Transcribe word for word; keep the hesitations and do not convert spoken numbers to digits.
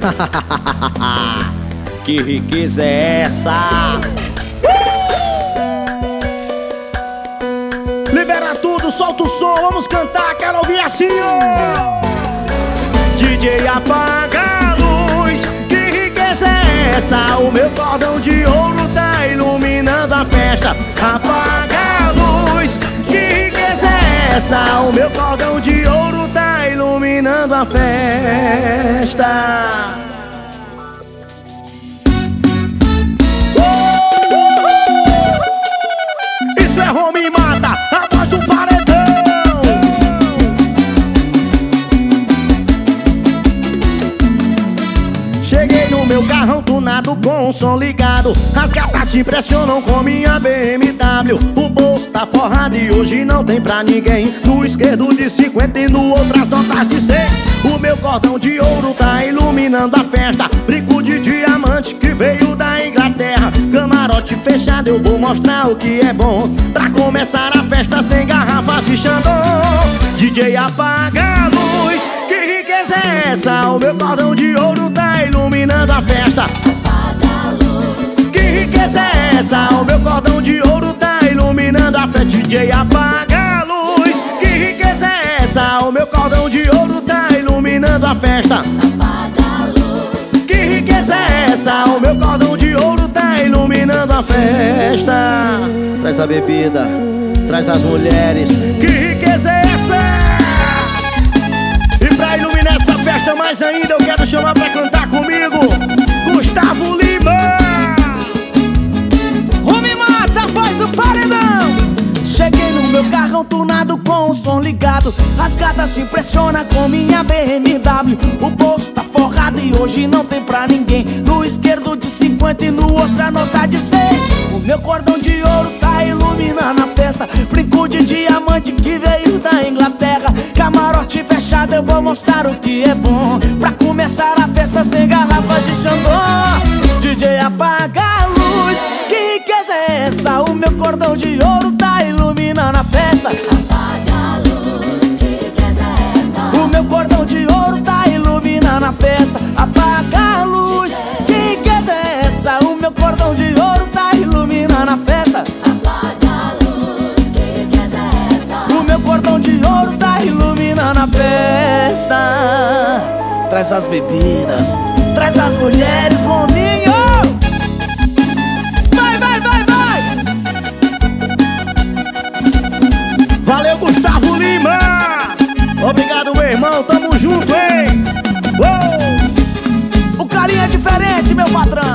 Que riqueza é essa? Libera tudo, solta o som, vamos cantar, quero ouvir assim, ó. D J apaga a luz, que riqueza é essa? O meu cordão de ouro tá iluminando a festa. Apaga a luz, que riqueza é essa? O meu cordão de ouro tá iluminando a festa. Isso é Home Mata, a voz do paredão. Cheguei no meu carrão tunado com o som ligado. As gatas se impressionam com minha B M W. O bolso tá forrado e hoje não tem pra ninguém. No esquerdo de cinquenta e no outro as notas de cem. O meu cordão de ouro tá iluminando a festa. Brinco de diamante que veio da Inglaterra. Camarote fechado, eu vou mostrar o que é bom. Pra começar a festa sem garrafas de Chandon. D J apaga a luz, que riqueza é essa? O meu cordão de ouro tá iluminando a festa. Apaga a luz, que riqueza é essa? O meu cordão de ouro tá iluminando a festa. D J apaga a luz, que riqueza é essa? O meu cordão de ouro tá iluminando a festa. apaga a luz, Que riqueza é essa? O meu cordão de ouro tá iluminando a festa. Traz a bebida, traz as mulheres. Que riqueza é essa? E pra iluminar essa festa mais ainda, eu quero chamar pra cantar comigo Gustavo Lima. Home Mata, a voz do paredão. Cheguei no meu carrão tunado com o som ligado. As gatas se impressionam com minha B M W. O bolso tá forrado e hoje não tem pra ninguém. No esquerdo de cinquenta e no outro a nota de cem. O meu cordão de ouro tá iluminando a festa. Brinco de diamante que veio da Inglaterra. Camarote fechado, eu vou mostrar o que é bom. Pra começar a festa sem garrafas de Chandon. D J apaga a luz, que riqueza é essa? O meu cordão de ouro tá iluminando a festa. apaga a luz, que riqueza é essa? O meu cordão de ouro tá iluminando a festa. Apaga a luz, que riqueza é essa? O meu cordão de ouro tá iluminando a festa. Apaga a luz, que riqueza é essa? O meu cordão de ouro tá iluminando a festa. Traz as bebidas, traz as mulheres, Rominho. Vai, vai, vai, vai. Valeu, Gustavo Lima. Obrigado, meu irmão, tamo junto, hein? Uou! O carinha é diferente, meu patrão.